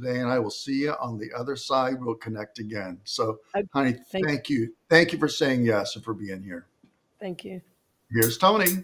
today, and I will see you on the other side. We'll connect again. So, Okay, honey, thank thank you. Thank you for saying yes and for being here. thank you. Here's Tony.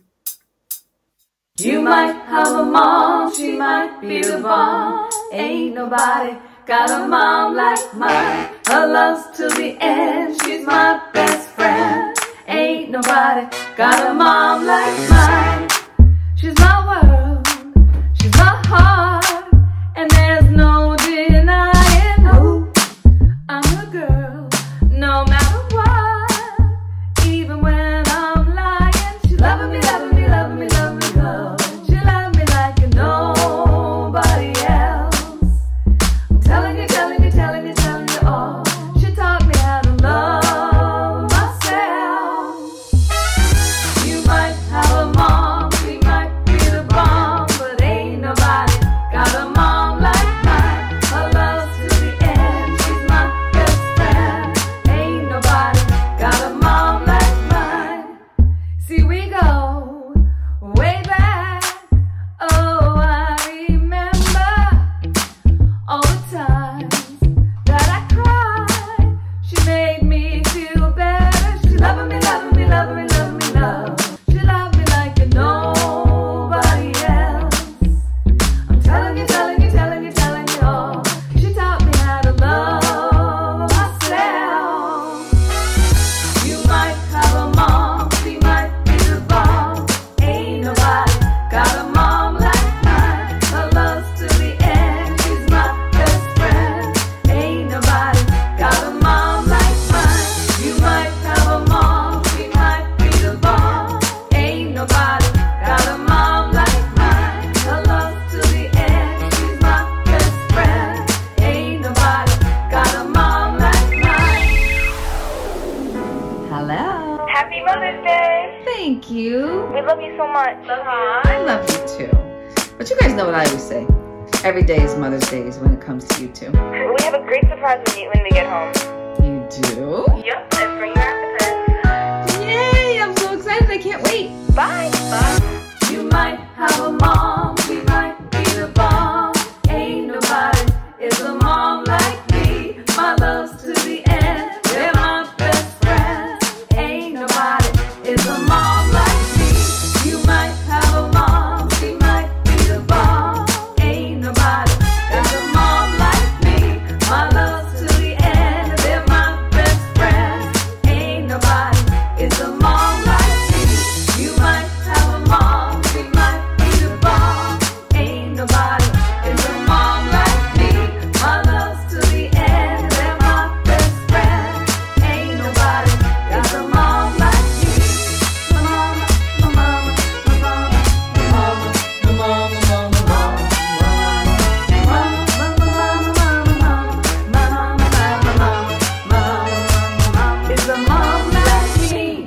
You might have a mom, she might be the bomb. Ain't nobody got a mom like mine. Her love's to the end, she's my best friend. Ain't nobody got a mom like mine. She's my world, she's my heart, and there's no denying who I'm a girl, no matter what. Even when I'm lying, she's loving me, loving me, loving me, loving me, love. She loves me like nobody else. I'm telling you, telling you, telling you, telling you all. She taught me how to love myself. You might have a mom, she might be the bomb, but ain't nobody got a mom like mine. Her love's to the end, she's my best friend. Ain't nobody got a mom like mine. See, we go way back. Oh, I remember all the times that I cried. She made me feel better. She loving me, loving me, loving me, loving me, love. She loved me like nobody else. I'm telling you, telling you, telling you, telling you all. She taught me how to love myself. You might have a mom, she might be the bomb. Ain't nobody got a mom like mine. Her love's to the end, she's my best friend. Ain't nobody got a mom like mine. You might have a mom, she might be the bomb. Ain't nobody got a mom like mine. Her love's to the end, she's my best friend. Ain't nobody got a mom like mine. Hello. Happy Mother's Day! Thank you. We love you so much. I love you too. But you guys know what I always say. Every day is Mother's Day when it comes to you two. We have a great surprise when we get home. You do? Yep, it's for your appetite. Yay! I'm so excited. I can't wait. Bye! Bye! You might have a mom, she might be the bomb. Ain't nobody is a mom like me. My love's to the end, they're my best friends. Ain't nobody is a mom like me. You might have a mom, she might be the bomb. Ain't nobody is a mom like me. My love's to the end, they're my best friends. Ain't nobody is a mom like me. You might have a mom, she might be the bomb. Ain't nobody is a mom like me. My love's to the end, they're my best friends. Ain't nobody got a mom like me. My mama, my mama, my mama, my mama, my mama, my mama is a mom like me.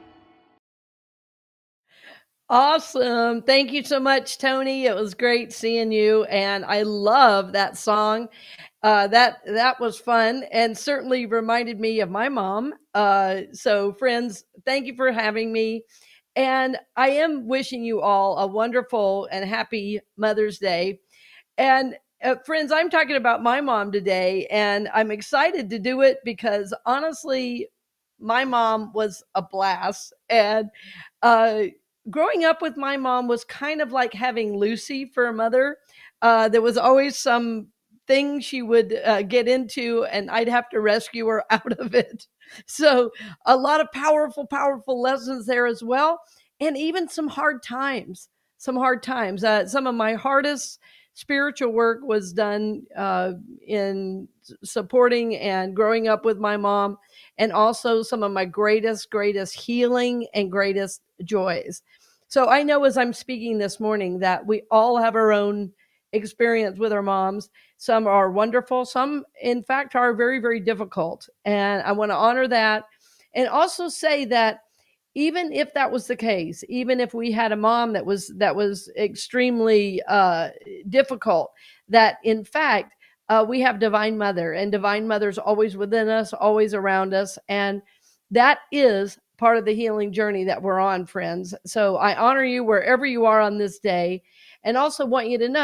Awesome. Thank you so much, Tony. It was great seeing you. And I love that song. That was fun and certainly reminded me of my mom. So friends, thank you for having me. And I am wishing you all a wonderful and happy Mother's Day. And friends, I'm talking about my mom today, and I'm excited to do it because honestly, my mom was a blast. And uh, growing up with my mom was kind of like having Lucy for a mother. There was always some thing she would get into, and I'd have to rescue her out of it. So, a lot of powerful, powerful lessons there as well, and even some hard times. Some hard times. Some of my hardest spiritual work was done in supporting and growing up with my mom, and also some of my greatest healing and greatest joys. So I know as I'm speaking this morning that we all have our own experience with our moms. Some are wonderful, some in fact are very, very difficult. And I want to honor that and also say that even if that was the case, even if we had a mom that was extremely difficult, that in fact we have Divine Mother, and Divine Mother's always within us, always around us, and that is part of the healing journey that we're on, friends. So I honor you wherever you are on this day, and also want you to know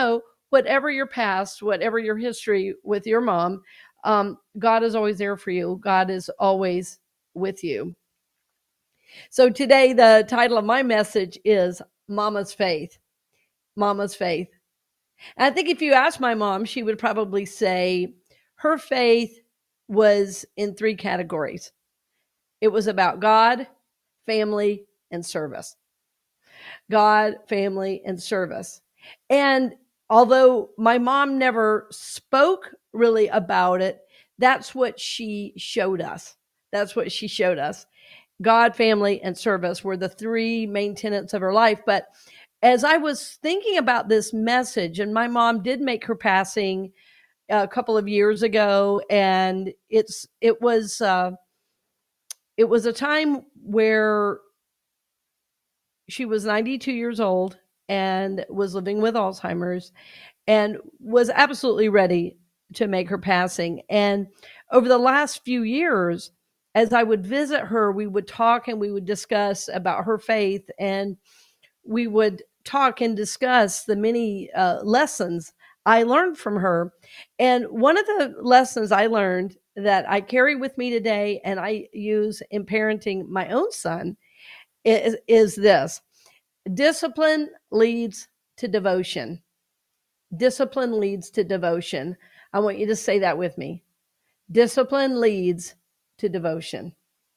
whatever your past, whatever your history with your mom, God is always there for you. God is always with you. So today, the title of my message is Mama's Faith. Mama's Faith. And I think if you ask my mom, she would probably say her faith was in three categories. It was about God, family, and service. God, family, and service. And although my mom never spoke really about it, that's what she showed us. That's what she showed us. God, family, and service were the three main tenets of her life. But as I was thinking about this message, and my mom did make her passing a couple of years ago, and it was a time where she was 92 years old and was living with Alzheimer's and was absolutely ready to make her passing. And over the last few years, as I would visit her, we would talk and we would discuss about her faith, and we would talk and discuss the many lessons I learned from her. And one of the lessons I learned that I carry with me today and I use in parenting my own son is this: discipline leads to devotion. Discipline leads to devotion. I want you to say that with me. Discipline leads to devotion.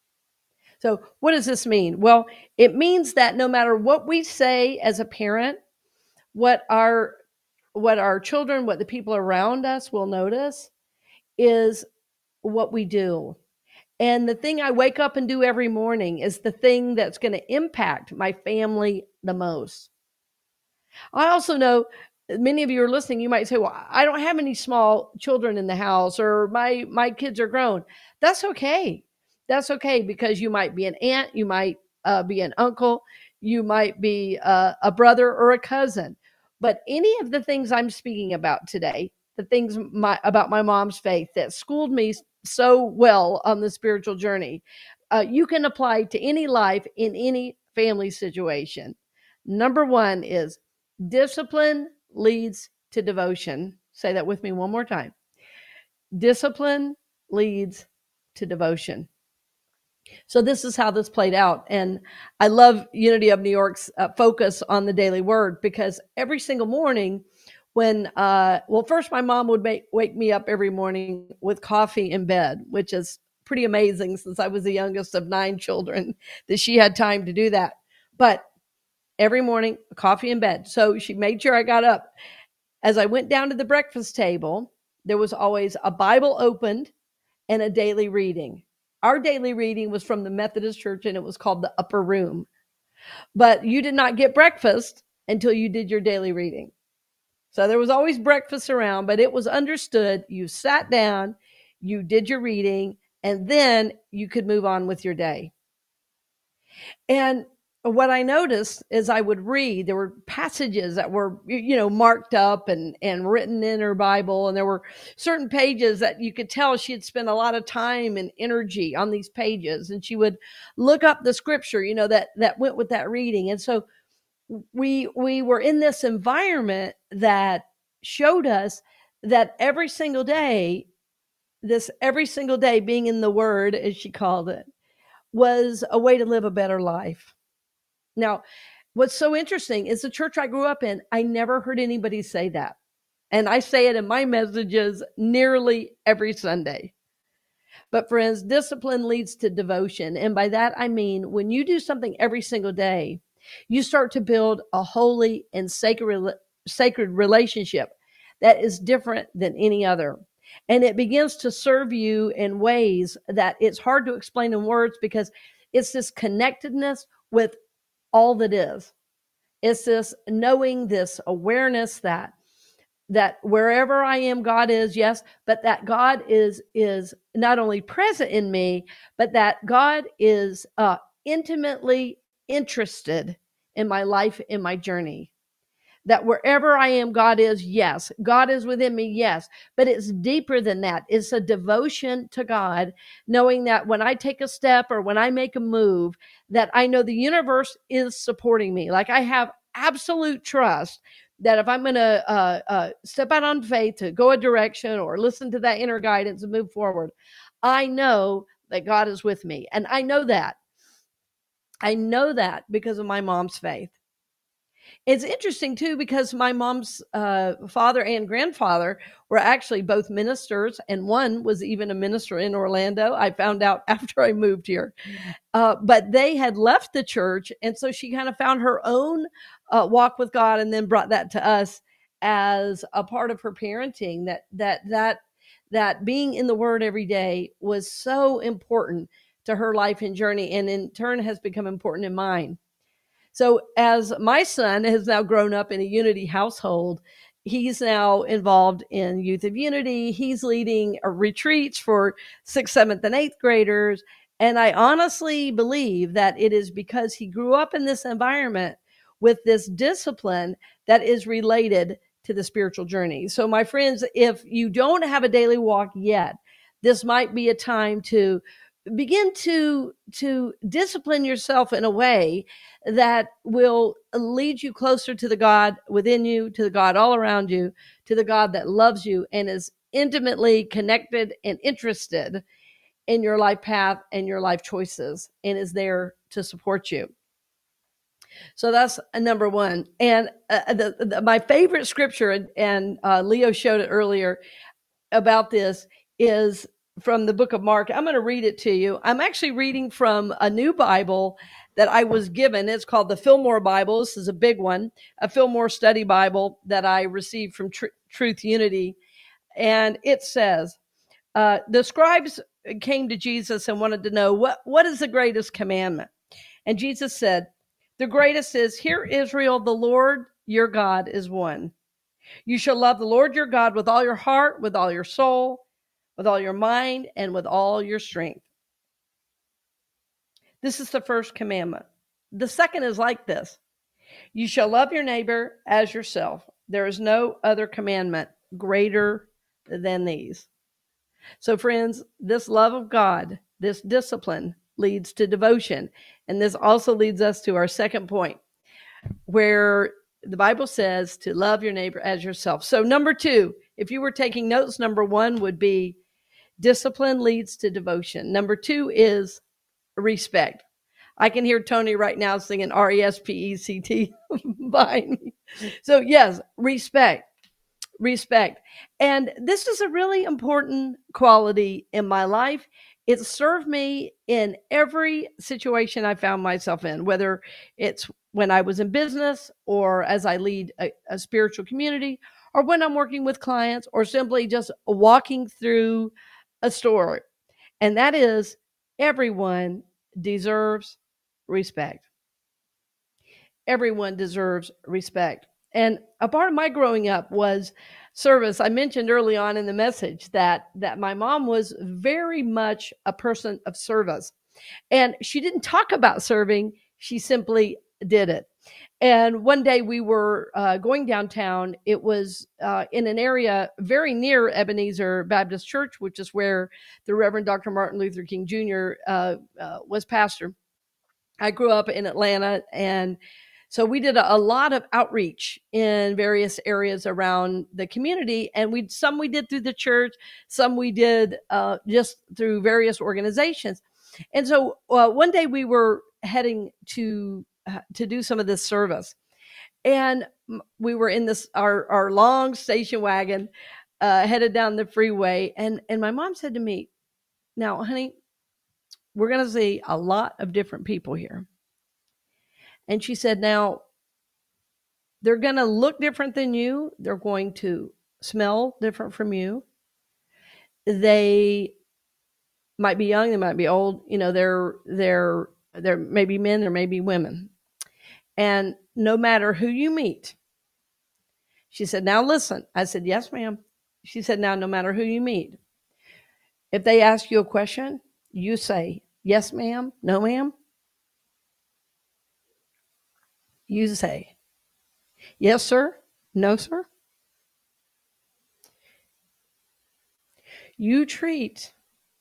So what does this mean? Well, it means that no matter what we say as a parent, what our children, what the people around us will notice is what we do. And the thing I wake up and do every morning is the thing that's going to impact my family the most. I also know many of you are listening, you might say, well, I don't have any small children in the house, or my kids are grown. That's okay. That's okay, because you might be an aunt, you might be an uncle, you might be a brother or a cousin. But any of the things I'm speaking about today, the things about my mom's faith that schooled me so well on the spiritual journey, you can apply to any life in any family situation. Number one is discipline leads to devotion. Say that with me one more time. Discipline leads to devotion. So this is how this played out. And I love Unity of New York's focus on the daily word, because every single morning when, first my mom would wake me up every morning with coffee in bed, which is pretty amazing since I was the youngest of 9 children that she had time to do that. But every morning, coffee in bed. So she made sure I got up. As I went down to the breakfast table, there was always a Bible opened and a daily reading. Our daily reading was from the Methodist Church, and it was called the Upper Room. But you did not get breakfast until you did your daily reading. So there was always breakfast around, but it was understood you sat down, you did your reading, and then you could move on with your day. And what I noticed is I would read, there were passages that were, marked up and written in her Bible. And there were certain pages that you could tell she had spent a lot of time and energy on these pages. And she would look up the scripture, that went with that reading. And so we were in this environment that showed us that every single day being in the Word, as she called it, was a way to live a better life. Now, what's so interesting is the church I grew up in, I never heard anybody say that. And I say it in my messages nearly every Sunday. But friends, discipline leads to devotion. And by that, I mean, when you do something every single day, you start to build a holy and sacred relationship that is different than any other. And it begins to serve you in ways that it's hard to explain in words, because it's this connectedness with all that is. It's this knowing, this awareness that wherever I am, God is, yes, but that God is not only present in me, but that God is intimately interested in my life, in my journey. That wherever I am, God is, yes. God is within me, yes. But it's deeper than that. It's a devotion to God, knowing that when I take a step or when I make a move, that I know the universe is supporting me. Like I have absolute trust that if I'm going to step out on faith to go a direction or listen to that inner guidance and move forward, I know that God is with me. And I know that. I know that because of my mom's faith. It's interesting too because my mom's father and grandfather were actually both ministers, and one was even a minister in Orlando. I found out after I moved here, but they had left the church, and so she kind of found her own walk with God, and then brought that to us as a part of her parenting. That being in the Word every day was so important to her life and journey, and in turn has become important in mine. So as my son has now grown up in a Unity household, he's now involved in Youth of Unity. He's leading retreats for 6th, 7th, and 8th graders. And I honestly believe that it is because he grew up in this environment with this discipline that is related to the spiritual journey. So my friends, if you don't have a daily walk yet, this might be a time to begin to discipline yourself in a way that will lead you closer to the God within you, to the God all around you, to the God that loves you and is intimately connected and interested in your life path and your life choices, and is there to support you. So that's number one. And my favorite scripture, and Leo showed it earlier about this, is from the book of Mark. I'm going to read it to you. I'm actually reading from a new Bible that I was given. It's called the Fillmore Bible. This is a big one, a Fillmore Study Bible that I received from Truth Unity. And it says, the scribes came to Jesus and wanted to know, what is the greatest commandment? And Jesus said, the greatest is, hear Israel, the Lord your God is one. You shall love the Lord your God with all your heart, with all your soul, with all your mind, and with all your strength. This is the first commandment. The second is like this. You shall love your neighbor as yourself. There is no other commandment greater than these. So friends, this love of God, this discipline leads to devotion. And this also leads us to our second point, where the Bible says to love your neighbor as yourself. So number two, if you were taking notes, number one would be discipline leads to devotion. Number two is respect. I can hear Tony right now singing RESPECT behind me. So yes, respect. And this is a really important quality in my life. It served me in every situation I found myself in, whether it's when I was in business or as I lead a spiritual community, or when I'm working with clients, or simply just walking through a store. And that is, everyone deserves respect. Everyone deserves respect. And a part of my growing up was service. I mentioned early on in the message that my mom was very much a person of service. And she didn't talk about serving, she simply did it. And one day we were going downtown. It was in an area very near Ebenezer Baptist Church, which is where the Reverend Dr. Martin Luther King Jr. Was pastor. I grew up in Atlanta, and so we did a lot of outreach in various areas around the community. And some we did through the church, some we did just through various organizations. And so one day we were heading to do some of this service. And we were in our long station wagon headed down the freeway. And my mom said to me, now, honey, we're going to see a lot of different people here. And she said, now, they're going to look different than you. They're going to smell different from you. They might be young. They might be old. You know, there may be men, there may be women. And no matter who you meet, she said, now listen. I said, yes, ma'am. She said, now, no matter who you meet, if they ask you a question, you say, yes, ma'am, no, ma'am. You say, yes, sir, no, sir. You treat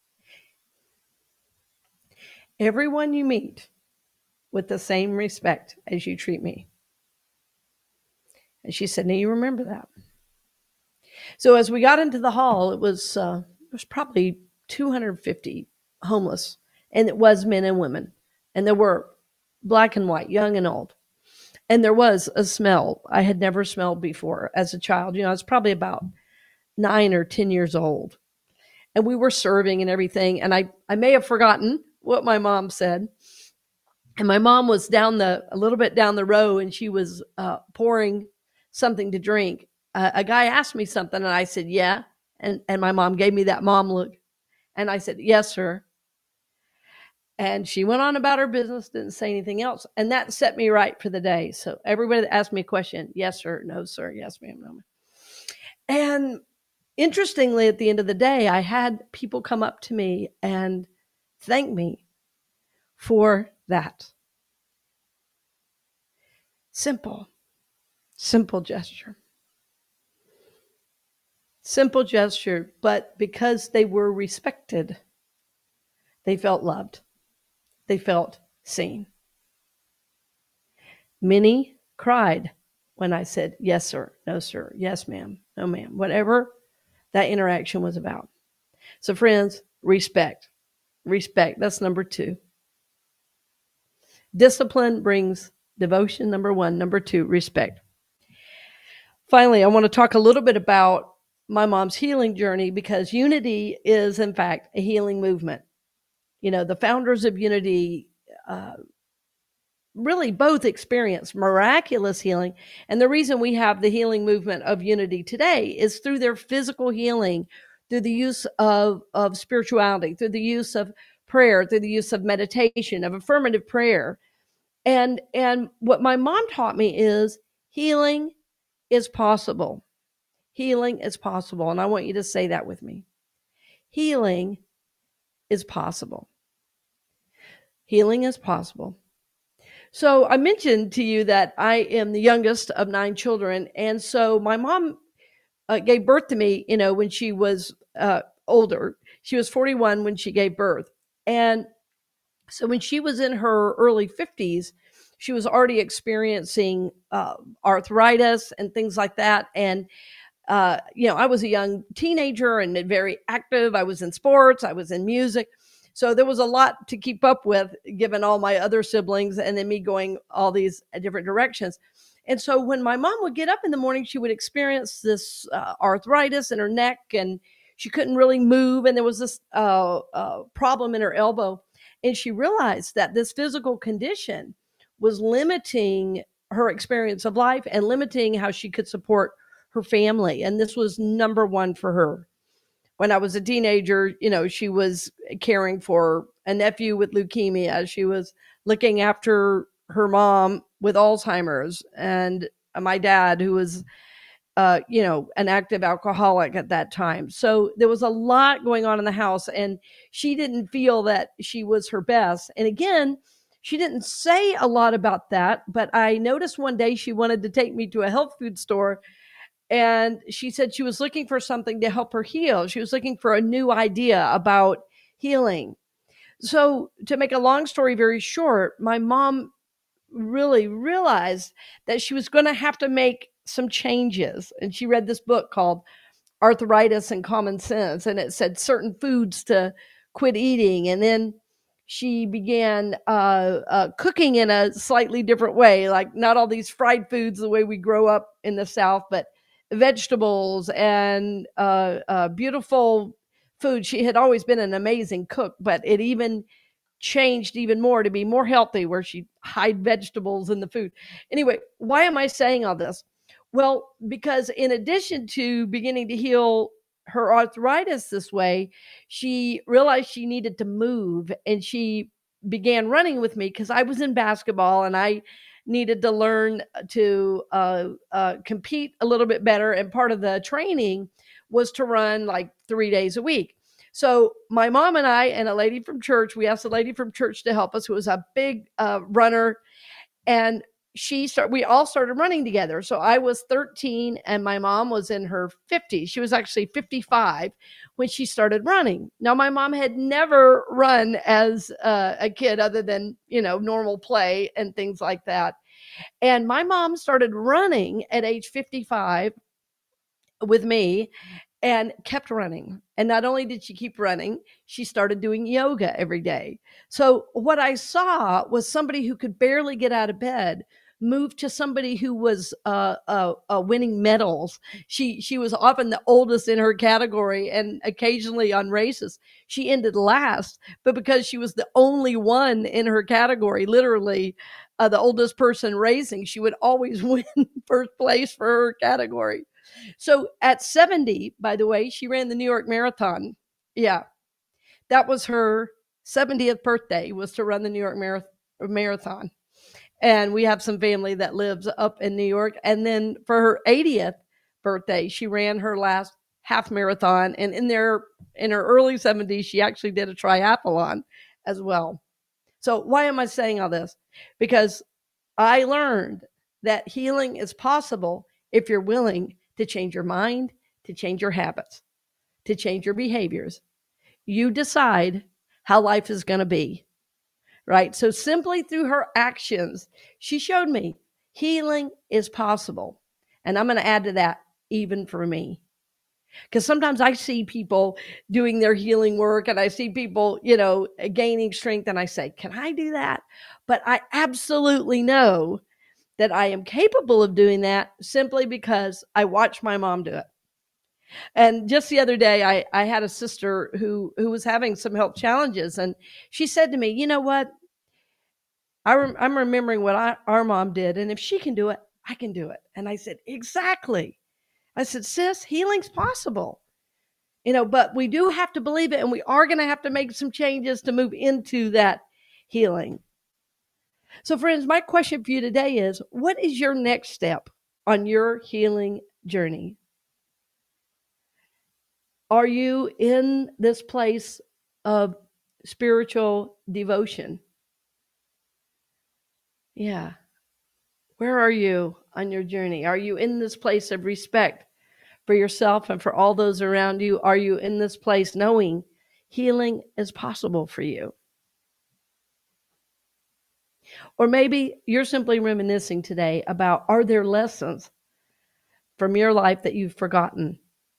everyone you meet with the same respect as you treat me. And she said, now you remember that. So as we got into the hall, it was probably 250 homeless, and it was men and women, and there were black and white, young and old, and there was a smell I had never smelled before as a child. I was probably about 9 or 10 years old, and we were serving and everything, and I may have forgotten what my mom said. And my mom was a little bit down the row, and she was pouring something to drink. A guy asked me something, and I said, yeah. And my mom gave me that mom look. And I said, yes, sir. And she went on about her business, didn't say anything else. And that set me right for the day. So everybody that asked me a question, yes, sir, no, sir, yes, ma'am, no, ma'am. And interestingly, at the end of the day, I had people come up to me and thank me for that. Simple gesture. Simple gesture, but because they were respected, they felt loved. They felt seen. Many cried when I said, yes, sir, no, sir, yes, ma'am, no, ma'am, whatever that interaction was about. So friends, respect. That's number 2. Discipline brings devotion, number 1. Number 2, respect. Finally, I want to talk a little bit about my mom's healing journey, because Unity is, in fact, a healing movement. The founders of Unity really both experienced miraculous healing. And the reason we have the healing movement of Unity today is through their physical healing, through the use of spirituality, through the use of prayer, through the use of meditation, of affirmative prayer. And what my mom taught me is healing is possible. Healing is possible. And I want you to say that with me. Healing is possible. Healing is possible. So I mentioned to you that I am the youngest of 9 children. And so my mom gave birth to me, when she was older. She was 41 when she gave birth. And so when she was in her early 50s, she was already experiencing arthritis and things like that. And I was a young teenager and very active. I was in sports. I was in music. So there was a lot to keep up with, given all my other siblings and then me going all these different directions. And so when my mom would get up in the morning, she would experience this arthritis in her neck, and she couldn't really move. And there was this problem in her elbow. And she realized that this physical condition was limiting her experience of life and limiting how she could support her family. And this was number 1 for her. When I was a teenager, she was caring for a nephew with leukemia. She was looking after her mom with Alzheimer's, and my dad, who was, an active alcoholic at that time. So there was a lot going on in the house, and she didn't feel that she was her best. And again, she didn't say a lot about that, but I noticed one day she wanted to take me to a health food store. And she said she was looking for something to help her heal. She was looking for a new idea about healing. So to make a long story very short, my mom really realized that she was going to have to make some changes. And she read this book called Arthritis and Common Sense. And it said certain foods to quit eating. And then she began cooking in a slightly different way, like not all these fried foods the way we grow up in the South, but vegetables and beautiful food. She had always been an amazing cook, but it even changed even more to be more healthy, where she'd hide vegetables in the food. Anyway, why am I saying all this? Well, because in addition to beginning to heal her arthritis this way, she realized she needed to move, and she began running with me because I was in basketball and I needed to learn to compete a little bit better. And part of the training was to run like 3 days a week. So my mom and I and a lady from church, we asked a lady from church to help us, who was a big runner. And we all started running together. So I was 13 and my mom was in her 50s. She was actually 55 when she started running. Now, my mom had never run as a kid other than, normal play and things like that. And my mom started running at age 55 with me and kept running. And not only did she keep running, she started doing yoga every day. So what I saw was somebody who could barely get out of bed move to somebody who was winning medals. She was often the oldest in her category, and occasionally on races she ended last. But because she was the only one in her category, literally the oldest person racing, she would always win first place for her category. So at 70, by the way, she ran the New York Marathon. Yeah, that was her 70th birthday, was to run the New York Marathon. And we have some family that lives up in New York. And then for her 80th birthday, she ran her last half marathon. And in her early 70s, she actually did a triathlon as well. So why am I saying all this? Because I learned that healing is possible if you're willing to change your mind, to change your habits, to change your behaviors. You decide how life is going to be, right? So simply through her actions, she showed me healing is possible. And I'm going to add to that, even for me. Because sometimes I see people doing their healing work and I see people, gaining strength, and I say, can I do that? But I absolutely know that I am capable of doing that simply because I watched my mom do it. And just the other day, I had a sister who was having some health challenges, and she said to me, you know what? I'm remembering what our mom did, and if she can do it, I can do it. And I said, exactly. I said, sis, healing's possible. But we do have to believe it, and we are going to have to make some changes to move into that healing. So friends, my question for you today is, what is your next step on your healing journey? Are you in this place of spiritual devotion? Yeah. Where are you on your journey? Are you in this place of respect for yourself and for all those around you? Are you in this place knowing healing is possible for you? Or maybe you're simply reminiscing today about, are there lessons from your life that you've forgotten?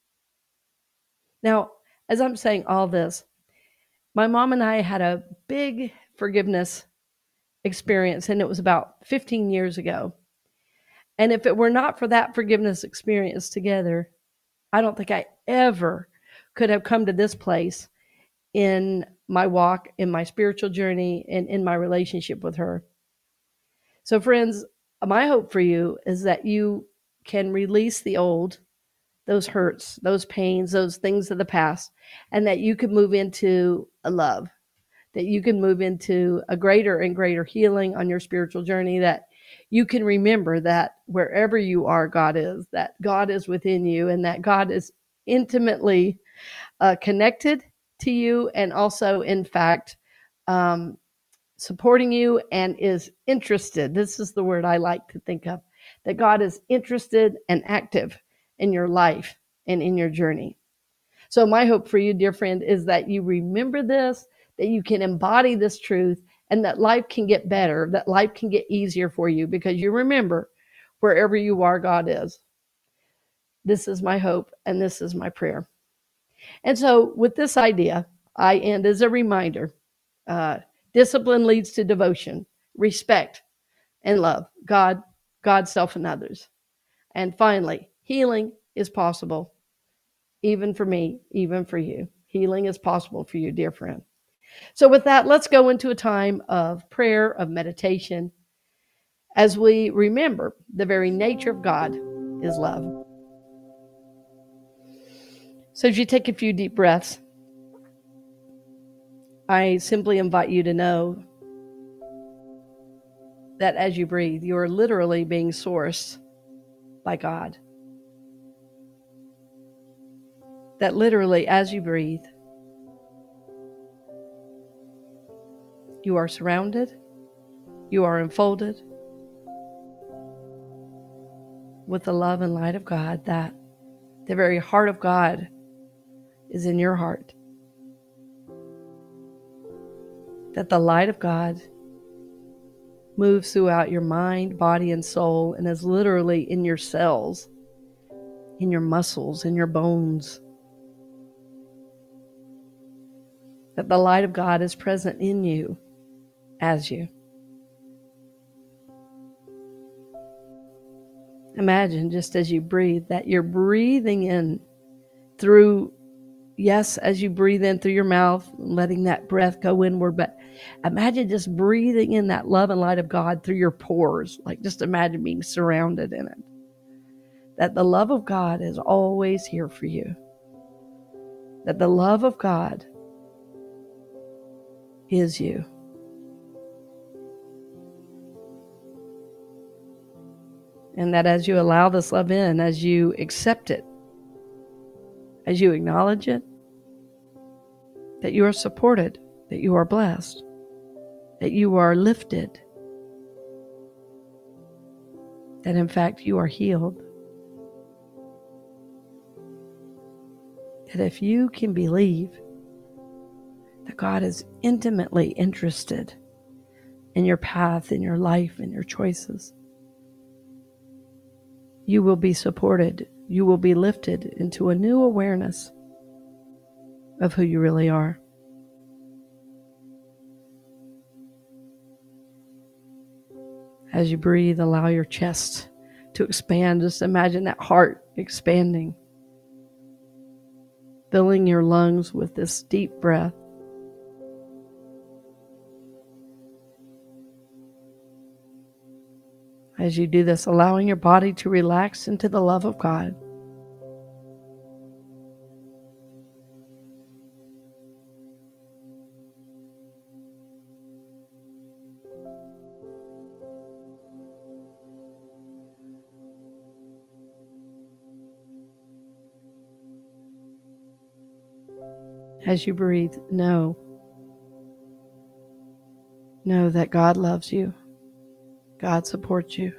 Now, as I'm saying all this, my mom and I had a big forgiveness experience, and it was about 15 years ago. And if it were not for that forgiveness experience together, I don't think I ever could have come to this place in my walk, in my spiritual journey, and in my relationship with her. So friends, my hope for you is that you can release the old, those hurts, those pains, those things of the past, and that you can move into a love, that you can move into a greater and greater healing on your spiritual journey, that you can remember that wherever you are, God is, that God is within you, and that God is intimately connected to you, and also, in fact, supporting you and is interested. This is the word I like to think of, that God is interested and active in your life and in your journey. So my hope for you, dear friend, is that you remember this, that you can embody this truth, and that life can get better, that life can get easier for you because you remember wherever you are, God is. This is my hope, and this is my prayer. And so with this idea, I end as a reminder, discipline leads to devotion, respect, and love. God, self, and others. And finally, healing is possible, even for me, even for you. Healing is possible for you, dear friend. So with that, let's go into a time of prayer, of meditation, as we remember the very nature of God is love. So as you take a few deep breaths, I simply invite you to know that as you breathe, you are literally being sourced by God. That literally, as you breathe, you are surrounded, you are enfolded with the love and light of God, that the very heart of God is in your heart. That the light of God moves throughout your mind, body, and soul, and is literally in your cells, in your muscles, in your bones. That the light of God is present in you, as you. Imagine just as you breathe that you're breathing in through, yes, as you breathe in through your mouth, letting that breath go inward, but imagine just breathing in that love and light of God through your pores. Like just imagine being surrounded in it. That the love of God is always here for you. That the love of God is you. And that as you allow this love in, as you accept it, as you acknowledge it, that you are supported, that you are blessed, that you are lifted, that in fact you are healed. That if you can believe that God is intimately interested in your path, in your life, in your choices, you will be supported. You will be lifted into a new awareness of who you really are. As you breathe, allow your chest to expand. Just imagine that heart expanding, filling your lungs with this deep breath. As you do this, allowing your body to relax into the love of God. As you breathe, know that God loves you. God supports you.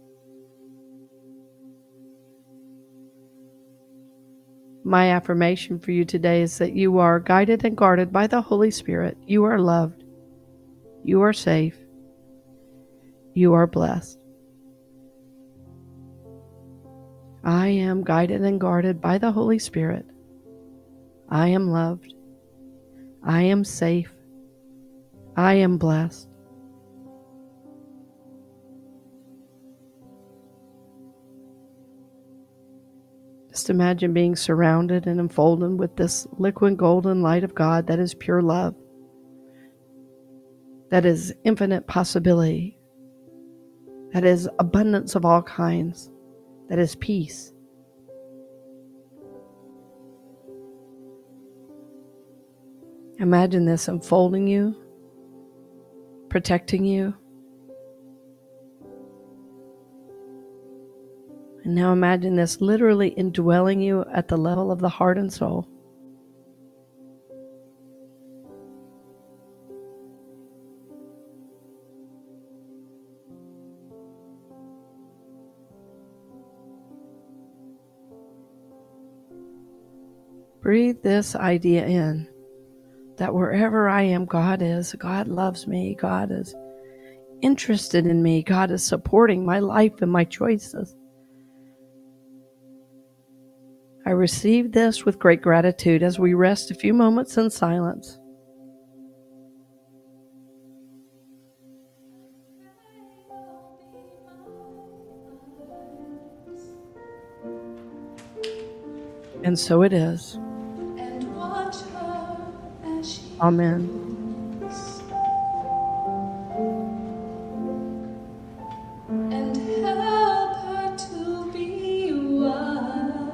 My affirmation for you today is that you are guided and guarded by the Holy Spirit. You are loved. You are safe. You are blessed. I am guided and guarded by the Holy Spirit. I am loved. I am safe. I am blessed. Just imagine being surrounded and enfolded with this liquid golden light of God that is pure love, that is infinite possibility, that is abundance of all kinds, that is peace. Imagine this enfolding you, protecting you. And now imagine this literally indwelling you at the level of the heart and soul. Breathe this idea in, that wherever I am, God is. God loves me. God is interested in me. God is supporting my life and my choices. I receive this with great gratitude as we rest a few moments in silence. And so it is. Amen. And help her to be wise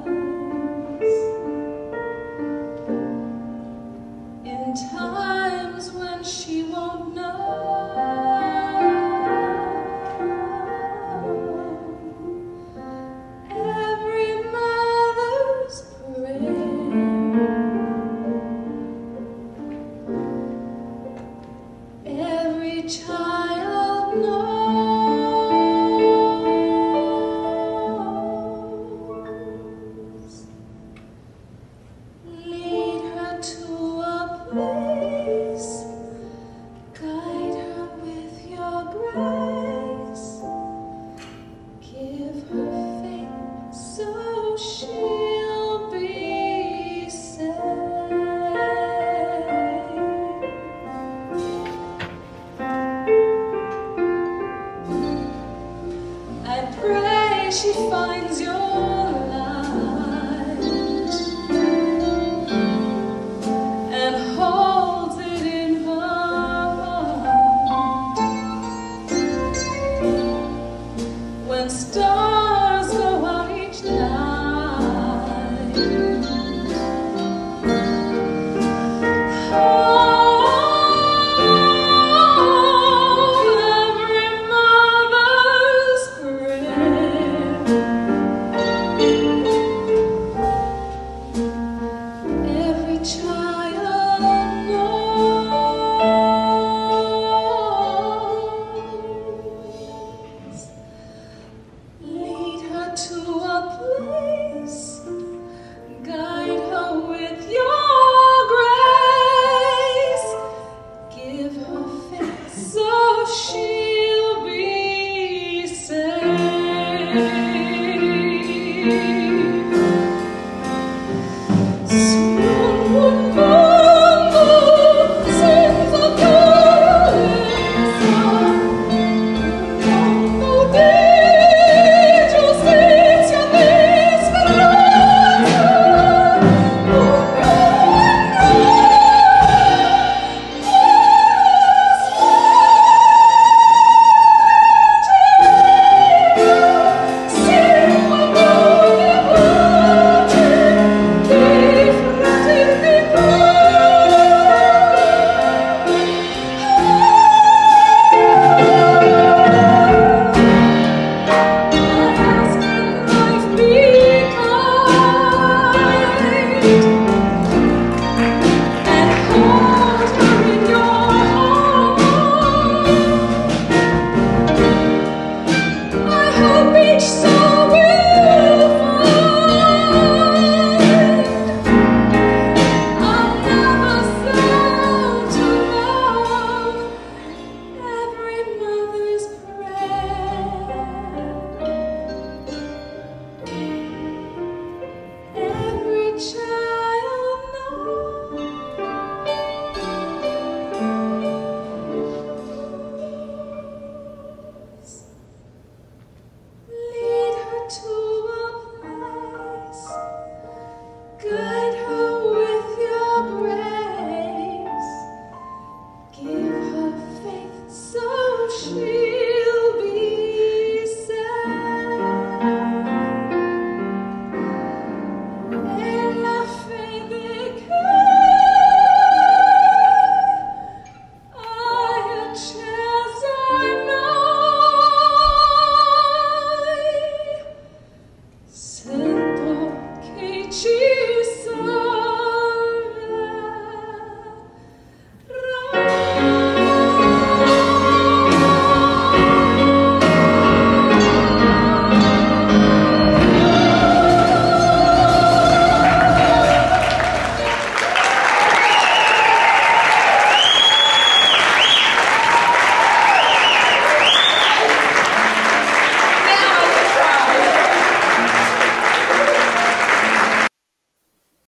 in times when she won't know. Every mother's prayer, every child knows. Lead her to a place